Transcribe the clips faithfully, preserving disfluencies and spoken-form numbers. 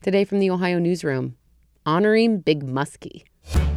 Today from the Ohio Newsroom, honoring Big Muskie.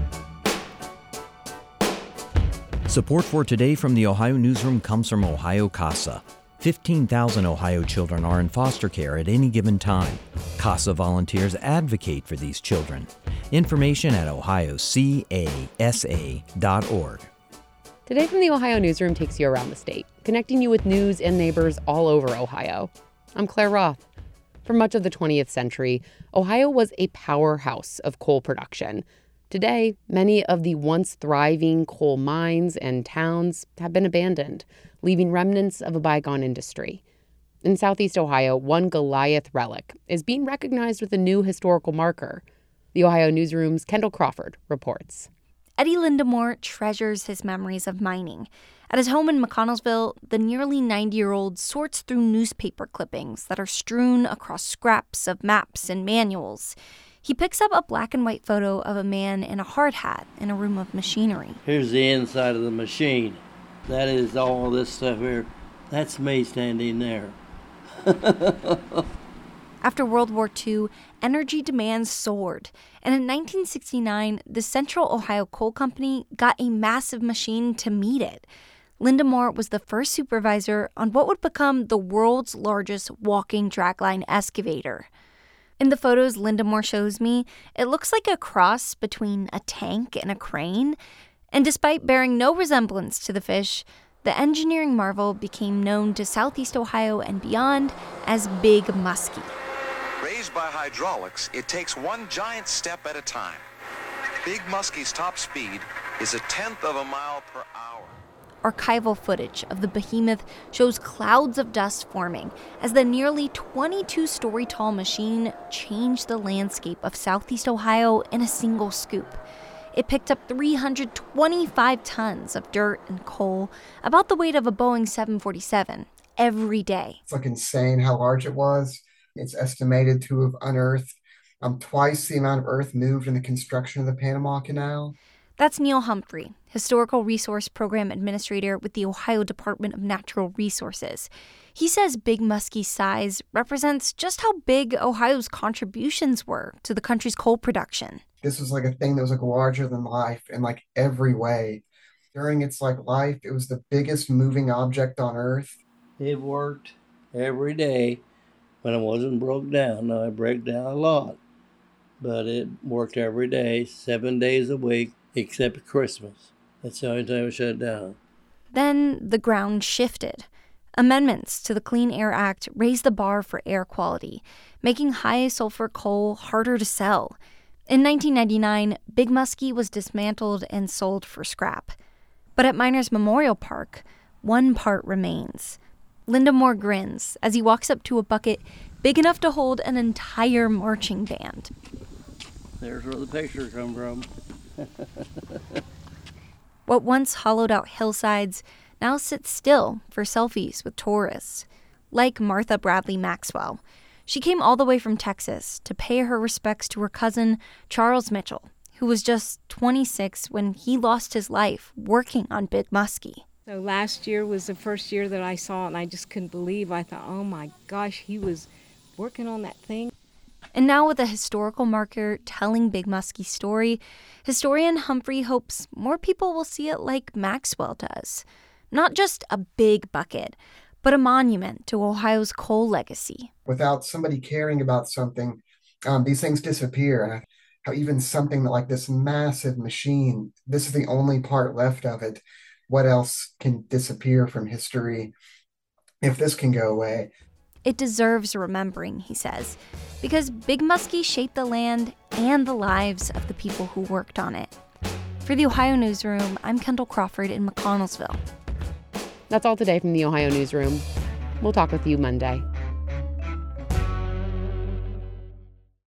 Support for Today from the Ohio Newsroom comes from Ohio CASA. fifteen thousand Ohio children are in foster care at any given time. CASA volunteers advocate for these children. Information at ohio casa dot org. Today from the Ohio Newsroom takes you around the state, connecting you with news and neighbors all over Ohio. I'm Claire Roth. For much of the twentieth century, Ohio was a powerhouse of coal production. Today, many of the once thriving coal mines and towns have been abandoned, leaving remnants of a bygone industry. In Southeast Ohio, one Goliath relic is being recognized with a new historical marker. The Ohio Newsroom's Kendall Crawford reports. Eddie Lindemore treasures his memories of mining. At his home in McConnellsville, the nearly ninety-year-old sorts through newspaper clippings that are strewn across scraps of maps and manuals. He picks up a black and white photo of a man in a hard hat in a room of machinery. Here's the inside of the machine. That is all this stuff here. That's me standing there. After World War Two, energy demands soared, and in nineteen sixty-nine, the Central Ohio Coal Company got a massive machine to meet it. Lindemore was the first supervisor on what would become the world's largest walking dragline excavator. In the photos Lindemore shows me, it looks like a cross between a tank and a crane, and despite bearing no resemblance to the fish, the engineering marvel became known to Southeast Ohio and beyond as Big Muskie. Raised by hydraulics, it takes one giant step at a time. Big Muskie's top speed is a tenth of a mile per hour. Archival footage of the behemoth shows clouds of dust forming as the nearly twenty-two-story tall machine changed the landscape of Southeast Ohio in a single scoop. It picked up three hundred twenty-five tons of dirt and coal, about the weight of a Boeing seven forty-seven, every day. It's like insane how large it was. It's estimated to have unearthed um, twice the amount of earth moved in the construction of the Panama Canal. That's Neil Humphrey, Historical Resource Program Administrator with the Ohio Department of Natural Resources. He says Big Muskie's size represents just how big Ohio's contributions were to the country's coal production. This was like a thing that was like larger than life in like every way. During its like life, it was the biggest moving object on Earth. It worked every day when it wasn't broke down. Now, it broke down a lot, but it worked every day, seven days a week, except Christmas. That's the only time it shut down. Then the ground shifted. Amendments to the Clean Air Act raised the bar for air quality, making high-sulfur coal harder to sell. In nineteen ninety-nine, Big Muskie was dismantled and sold for scrap. But at Miners Memorial Park, one part remains. Lindemore grins as he walks up to a bucket big enough to hold an entire marching band. There's where the picture come from. What once hollowed-out hillsides now sit still for selfies with tourists, like Martha Bradley Maxwell. She came all the way from Texas to pay her respects to her cousin, Charles Mitchell, who was just twenty-six when he lost his life working on Big Muskie. So last year was the first year that I saw it, and I just couldn't believe. I thought, oh my gosh, he was working on that thing. And now with a historical marker telling Big Muskie's story, historian Humphrey hopes more people will see it like Maxwell does. Not just a big bucket, but a monument to Ohio's coal legacy. Without somebody caring about something, um, these things disappear. And how even something like this massive machine, this is the only part left of it. What else can disappear from history if this can go away? It deserves remembering, he says, because Big Muskie shaped the land and the lives of the people who worked on it. For the Ohio Newsroom, I'm Kendall Crawford in McConnellsville. That's all today from the Ohio Newsroom. We'll talk with you Monday.